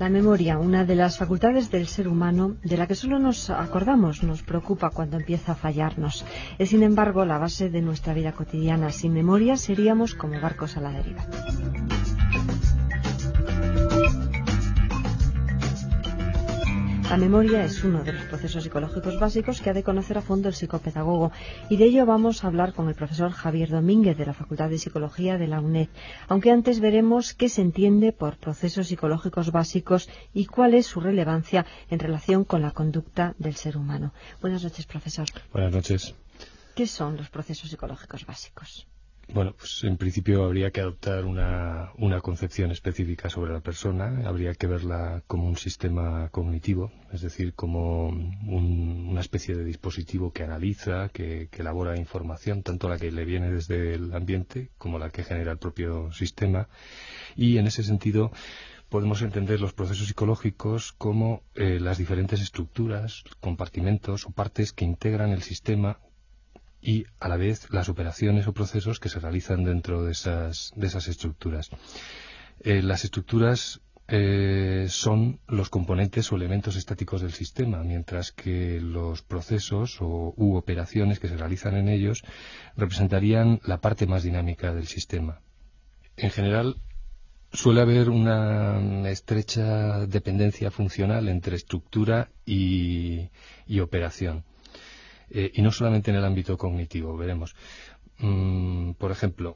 La memoria, una de las facultades del ser humano de la que solo nos acordamos, nos preocupa cuando empieza a fallarnos. Es, sin embargo, la base de nuestra vida cotidiana. Sin memoria seríamos como barcos a la deriva. La memoria es uno de los procesos psicológicos básicos que ha de conocer a fondo el psicopedagogo, y de ello vamos a hablar con el profesor Javier Domínguez de la Facultad de Psicología de la UNED, aunque antes veremos qué se entiende por procesos psicológicos básicos y cuál es su relevancia en relación con la conducta del ser humano. Buenas noches, profesor. Buenas noches. ¿Qué son los procesos psicológicos básicos? Bueno, pues en principio habría que adoptar una concepción específica sobre la persona. Habría que verla como un sistema cognitivo, es decir, como una especie de dispositivo que analiza, que elabora información, tanto la que le viene desde el ambiente como la que genera el propio sistema. Y en ese sentido podemos entender los procesos psicológicos como las diferentes estructuras, compartimentos o partes que integran el sistema, y a la vez las operaciones o procesos que se realizan dentro de esas estructuras. Las estructuras son los componentes o elementos estáticos del sistema, mientras que los procesos u operaciones que se realizan en ellos representarían la parte más dinámica del sistema. En general, suele haber una estrecha dependencia funcional entre estructura y operación. Y no solamente en el ámbito cognitivo, veremos. Por ejemplo,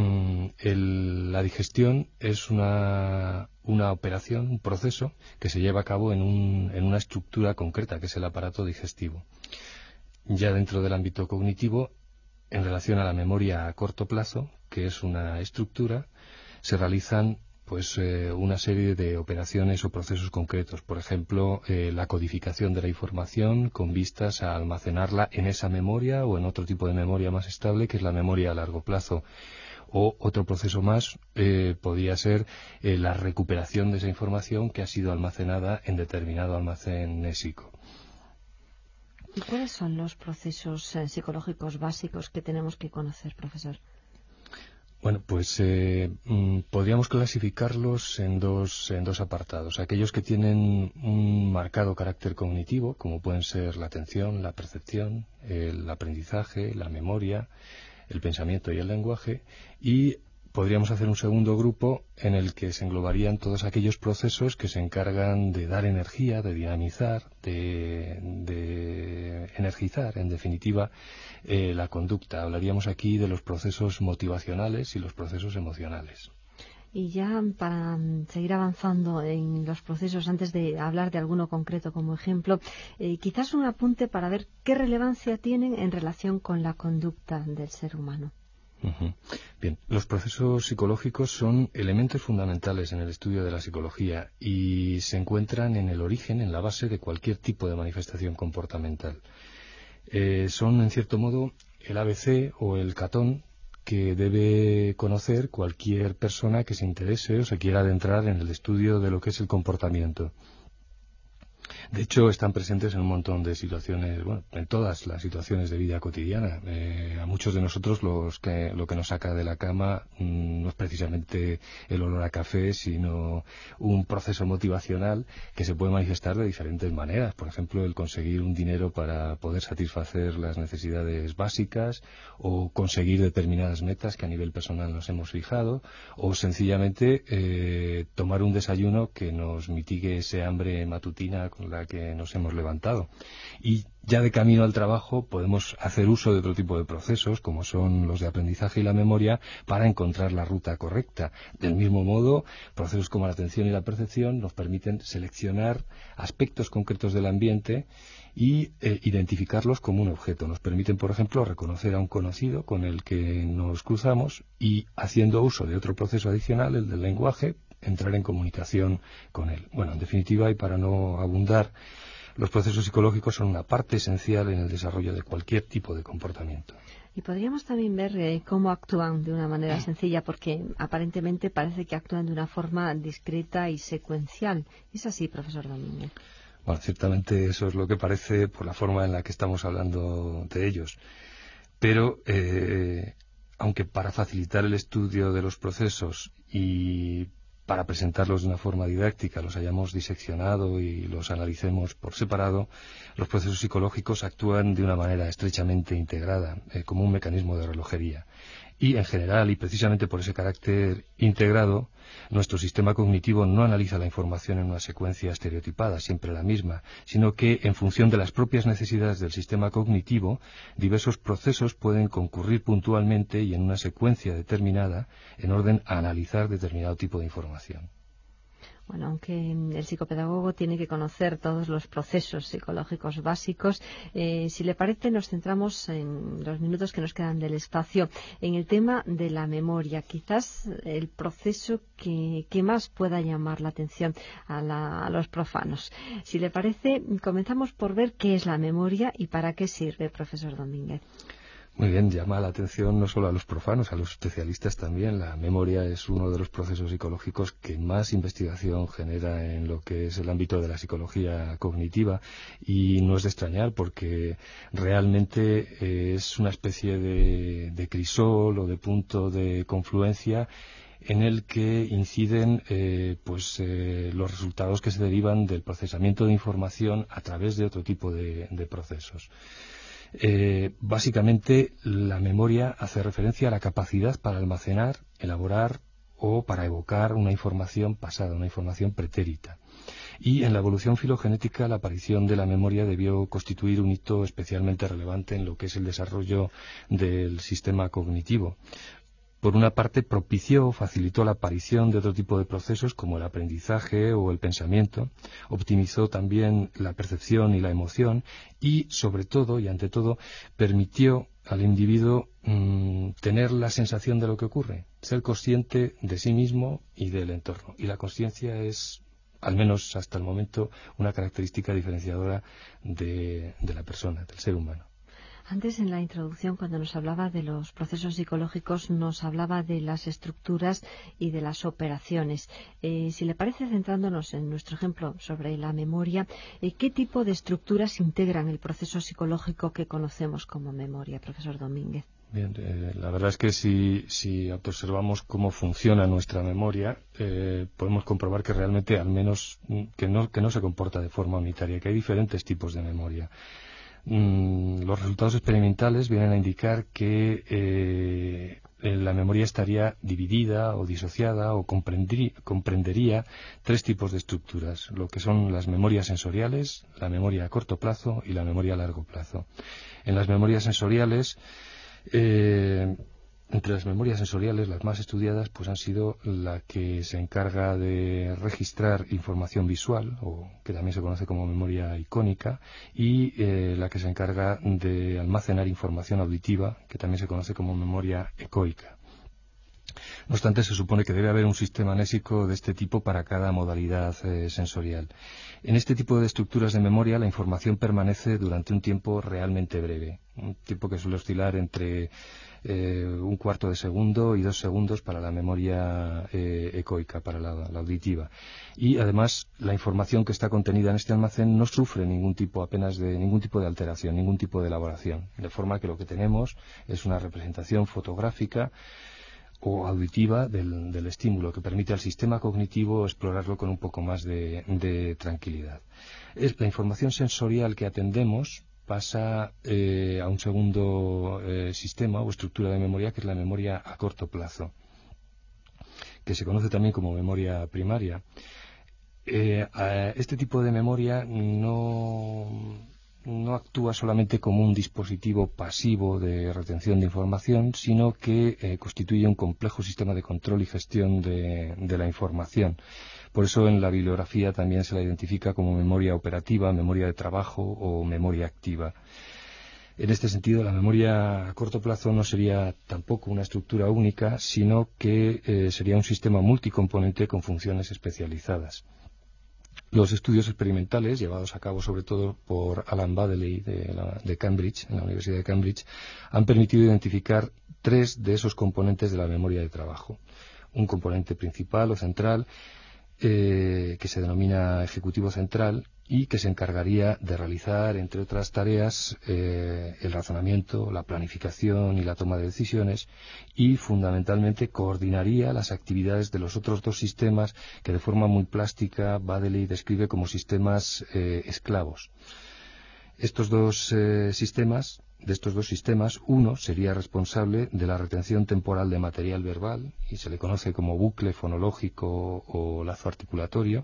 la digestión es una operación, un proceso que se lleva a cabo en una estructura concreta, que es el aparato digestivo. Ya dentro del ámbito cognitivo, en relación a la memoria a corto plazo, que es una estructura, se realizan una serie de operaciones o procesos concretos. Por ejemplo, la codificación de la información con vistas a almacenarla en esa memoria o en otro tipo de memoria más estable, que es la memoria a largo plazo. O otro proceso más podría ser la recuperación de esa información que ha sido almacenada en determinado almacén mnésico. ¿Y cuáles son los procesos psicológicos básicos que tenemos que conocer, profesor? Bueno, pues podríamos clasificarlos en dos apartados. Aquellos que tienen un marcado carácter cognitivo, como pueden ser la atención, la percepción, el aprendizaje, la memoria, el pensamiento y el lenguaje, y podríamos hacer un segundo grupo en el que se englobarían todos aquellos procesos que se encargan de dar energía, de dinamizar, de energizar, en definitiva, la conducta. Hablaríamos aquí de los procesos motivacionales y los procesos emocionales. Y ya para seguir avanzando en los procesos, antes de hablar de alguno concreto como ejemplo, quizás un apunte para ver qué relevancia tienen en relación con la conducta del ser humano. Bien, los procesos psicológicos son elementos fundamentales en el estudio de la psicología y se encuentran en el origen, en la base de cualquier tipo de manifestación comportamental. Son, en cierto modo, el ABC o el catón que debe conocer cualquier persona que se interese o se quiera adentrar en el estudio de lo que es el comportamiento. De hecho, están presentes en un montón de situaciones, en todas las situaciones de vida cotidiana. A muchos de nosotros lo que nos saca de la cama no es precisamente el olor a café, sino un proceso motivacional que se puede manifestar de diferentes maneras. Por ejemplo, el conseguir un dinero para poder satisfacer las necesidades básicas, o conseguir determinadas metas que a nivel personal nos hemos fijado, o sencillamente tomar un desayuno que nos mitigue ese hambre matutina con la que nos hemos levantado. Y ya de camino al trabajo podemos hacer uso de otro tipo de procesos, como son los de aprendizaje y la memoria, para encontrar la ruta correcta. Del mismo modo, procesos como la atención y la percepción nos permiten seleccionar aspectos concretos del ambiente y identificarlos como un objeto. Nos permiten, por ejemplo, reconocer a un conocido con el que nos cruzamos y, haciendo uso de otro proceso adicional, el del lenguaje, entrar en comunicación con él. Bueno, en definitiva, y para no abundar, los procesos psicológicos son una parte esencial en el desarrollo de cualquier tipo de comportamiento. Y podríamos también ver cómo actúan de una manera sencilla, porque aparentemente parece que actúan de una forma discreta y secuencial. ¿Es así, profesor Domínguez? Bueno, ciertamente eso es lo que parece por la forma en la que estamos hablando de ellos. Pero, aunque para facilitar el estudio de los procesos y para presentarlos de una forma didáctica, los hayamos diseccionado y los analicemos por separado, los procesos psicológicos actúan de una manera estrechamente integrada, como un mecanismo de relojería. Y, en general, y precisamente por ese carácter integrado, nuestro sistema cognitivo no analiza la información en una secuencia estereotipada, siempre la misma, sino que, en función de las propias necesidades del sistema cognitivo, diversos procesos pueden concurrir puntualmente y en una secuencia determinada, en orden a analizar determinado tipo de información. Bueno, aunque el psicopedagogo tiene que conocer todos los procesos psicológicos básicos, si le parece, nos centramos en los minutos que nos quedan del espacio en el tema de la memoria. Quizás el proceso que más pueda llamar la atención a los profanos. Si le parece, comenzamos por ver qué es la memoria y para qué sirve, profesor Domínguez. Muy bien, llama la atención no solo a los profanos, a los especialistas también. La memoria es uno de los procesos psicológicos que más investigación genera en lo que es el ámbito de la psicología cognitiva, y no es de extrañar porque realmente es una especie de crisol o de punto de confluencia en el que inciden los resultados que se derivan del procesamiento de información a través de otro tipo de procesos. Básicamente, la memoria hace referencia a la capacidad para almacenar, elaborar o para evocar una información pasada, una información pretérita. Y en la evolución filogenética, la aparición de la memoria debió constituir un hito especialmente relevante en lo que es el desarrollo del sistema cognitivo. Por una parte, propició o facilitó la aparición de otro tipo de procesos como el aprendizaje o el pensamiento, optimizó también la percepción y la emoción y, sobre todo y ante todo, permitió al individuo tener la sensación de lo que ocurre, ser consciente de sí mismo y del entorno. Y la consciencia es, al menos hasta el momento, una característica diferenciadora de la persona, del ser humano. Antes, en la introducción, cuando nos hablaba de los procesos psicológicos, nos hablaba de las estructuras y de las operaciones. Si le parece, centrándonos en nuestro ejemplo sobre la memoria, ¿qué tipo de estructuras integran el proceso psicológico que conocemos como memoria, profesor Domínguez? Bien, la verdad es que si observamos cómo funciona nuestra memoria, podemos comprobar que realmente, al menos, que no se comporta de forma unitaria, que hay diferentes tipos de memoria. Los resultados experimentales vienen a indicar que la memoria estaría dividida o disociada o comprendería tres tipos de estructuras, lo que son las memorias sensoriales, la memoria a corto plazo y la memoria a largo plazo. En las memorias sensoriales, entre las memorias sensoriales, las más estudiadas pues han sido la que se encarga de registrar información visual, o que también se conoce como memoria icónica, y la que se encarga de almacenar información auditiva, que también se conoce como memoria ecoica. No obstante, se supone que debe haber un sistema anésico de este tipo para cada modalidad sensorial. En este tipo de estructuras de memoria, la información permanece durante un tiempo realmente breve, un tiempo que suele oscilar entre un cuarto de segundo y 2 segundos para la memoria ecoica, para la auditiva. Y además, la información que está contenida en este almacén no sufre ningún tipo de alteración, ningún tipo de elaboración, de forma que lo que tenemos es una representación fotográfica o auditiva del estímulo, que permite al sistema cognitivo explorarlo con un poco más de tranquilidad. La información sensorial que atendemos pasa a un segundo sistema o estructura de memoria, que es la memoria a corto plazo, que se conoce también como memoria primaria. Este tipo de memoria no actúa solamente como un dispositivo pasivo de retención de información, sino que constituye un complejo sistema de control y gestión de la información. Por eso en la bibliografía también se la identifica como memoria operativa, memoria de trabajo o memoria activa. En este sentido, la memoria a corto plazo no sería tampoco una estructura única, sino que sería un sistema multicomponente con funciones especializadas. Los estudios experimentales, llevados a cabo sobre todo por Alan Baddeley de Cambridge, en la Universidad de Cambridge, han permitido identificar 3 de esos componentes de la memoria de trabajo. Un componente principal o central, que se denomina Ejecutivo Central y que se encargaría de realizar, entre otras tareas, el razonamiento, la planificación y la toma de decisiones, y fundamentalmente coordinaría las actividades de los otros dos sistemas que de forma muy plástica Baddeley describe como sistemas esclavos. De estos dos sistemas, uno sería responsable de la retención temporal de material verbal y se le conoce como bucle fonológico o lazo articulatorio,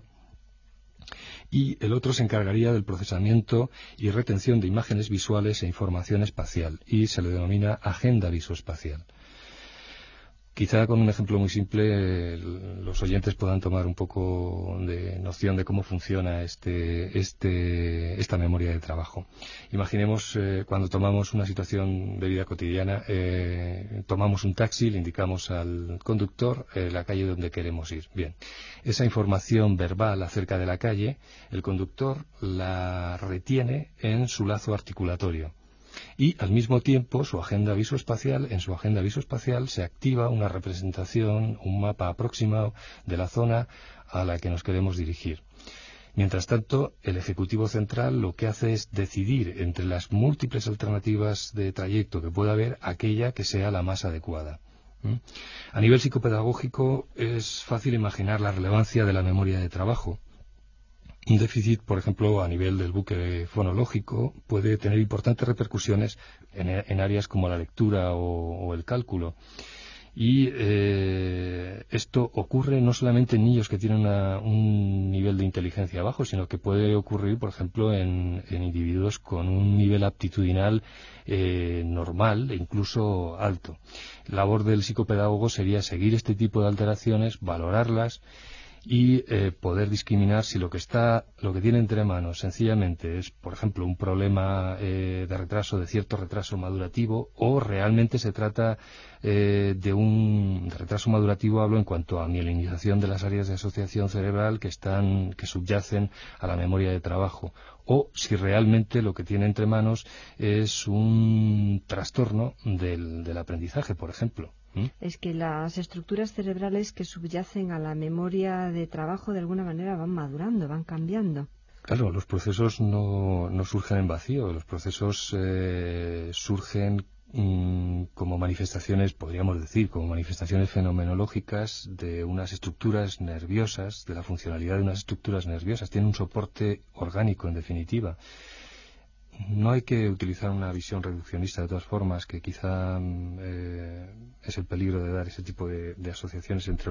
y el otro se encargaría del procesamiento y retención de imágenes visuales e información espacial y se le denomina agenda visoespacial. Quizá con un ejemplo muy simple los oyentes puedan tomar un poco de noción de cómo funciona esta memoria de trabajo. Imaginemos cuando tomamos una situación de vida cotidiana, tomamos un taxi, le indicamos al conductor la calle donde queremos ir. Bien, esa información verbal acerca de la calle, el conductor la retiene en su lazo articulatorio. Y al mismo tiempo en su agenda visoespacial se activa una representación, un mapa aproximado de la zona a la que nos queremos dirigir. Mientras tanto, el Ejecutivo Central lo que hace es decidir entre las múltiples alternativas de trayecto que pueda haber aquella que sea la más adecuada. A nivel psicopedagógico es fácil imaginar la relevancia de la memoria de trabajo. Un déficit, por ejemplo, a nivel del bucle fonológico puede tener importantes repercusiones en áreas como la lectura o el cálculo. Y esto ocurre no solamente en niños que tienen un nivel de inteligencia bajo, sino que puede ocurrir, por ejemplo, en individuos con un nivel aptitudinal normal e incluso alto. La labor del psicopedagogo sería seguir este tipo de alteraciones, valorarlas y poder discriminar si lo que tiene entre manos sencillamente es, por ejemplo, un problema de cierto retraso madurativo, o realmente se trata de un retraso madurativo. Hablo en cuanto a mielinización de las áreas de asociación cerebral que subyacen a la memoria de trabajo, o si realmente lo que tiene entre manos es un trastorno del aprendizaje, por ejemplo. Es que las estructuras cerebrales que subyacen a la memoria de trabajo de alguna manera van madurando, van cambiando. Claro, los procesos no surgen en vacío, los procesos surgen como manifestaciones, podríamos decir, como manifestaciones fenomenológicas de unas estructuras nerviosas, de la funcionalidad de unas estructuras nerviosas. Tiene un soporte orgánico, en definitiva. No hay que utilizar una visión reduccionista, de todas formas, que quizá es el peligro de dar ese tipo de asociaciones entre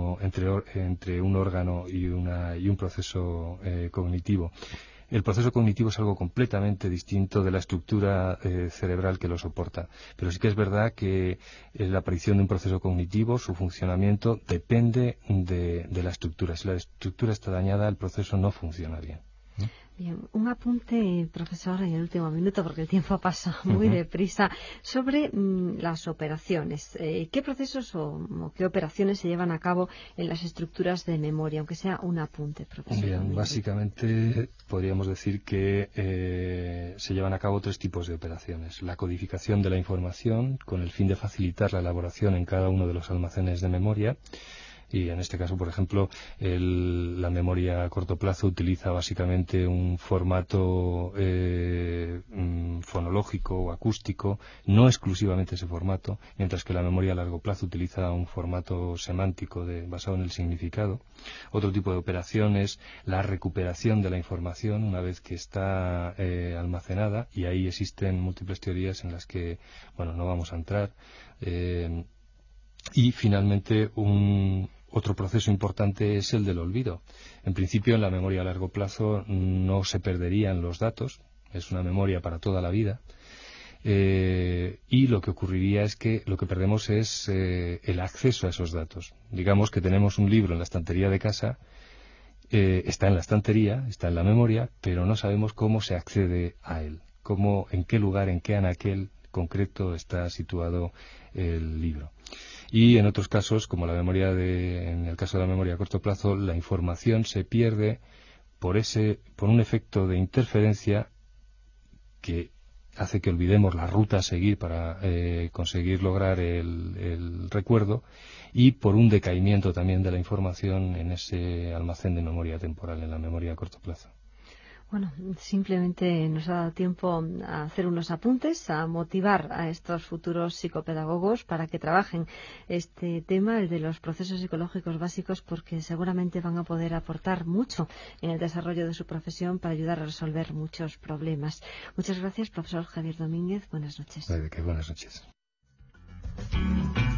un órgano y un proceso cognitivo. El proceso cognitivo es algo completamente distinto de la estructura cerebral que lo soporta. Pero sí que es verdad que la aparición de un proceso cognitivo, su funcionamiento, depende de la estructura. Si la estructura está dañada, el proceso no funciona bien. Bien, un apunte, profesor, en el último minuto, porque el tiempo pasa muy deprisa, sobre las operaciones. ¿Qué procesos o qué operaciones se llevan a cabo en las estructuras de memoria? Aunque sea un apunte, profesor. Bien, básicamente podríamos decir que se llevan a cabo tres tipos de operaciones. La codificación de la información, con el fin de facilitar la elaboración en cada uno de los almacenes de memoria. Y en este caso, por ejemplo, la memoria a corto plazo utiliza básicamente un formato fonológico o acústico, no exclusivamente ese formato, mientras que la memoria a largo plazo utiliza un formato semántico basado en el significado. Otro tipo de operación es la recuperación de la información una vez que está almacenada, y ahí existen múltiples teorías en las que, no vamos a entrar. Y finalmente otro proceso importante es el del olvido. En principio, en la memoria a largo plazo no se perderían los datos, es una memoria para toda la vida, y lo que ocurriría es que lo que perdemos es el acceso a esos datos. Digamos que tenemos un libro en la estantería de casa, está en la estantería, está en la memoria, pero no sabemos cómo se accede a él, en qué lugar, en qué anaquel concreto está situado el libro. Y en otros casos, como en el caso de la memoria a corto plazo, la información se pierde por un efecto de interferencia que hace que olvidemos la ruta a seguir para conseguir lograr el recuerdo, y por un decaimiento también de la información en ese almacén de memoria temporal, en la memoria a corto plazo. Bueno, simplemente nos ha dado tiempo a hacer unos apuntes, a motivar a estos futuros psicopedagogos para que trabajen este tema, el de los procesos psicológicos básicos, porque seguramente van a poder aportar mucho en el desarrollo de su profesión para ayudar a resolver muchos problemas. Muchas gracias, profesor Javier Domínguez. Buenas noches. Buenas noches.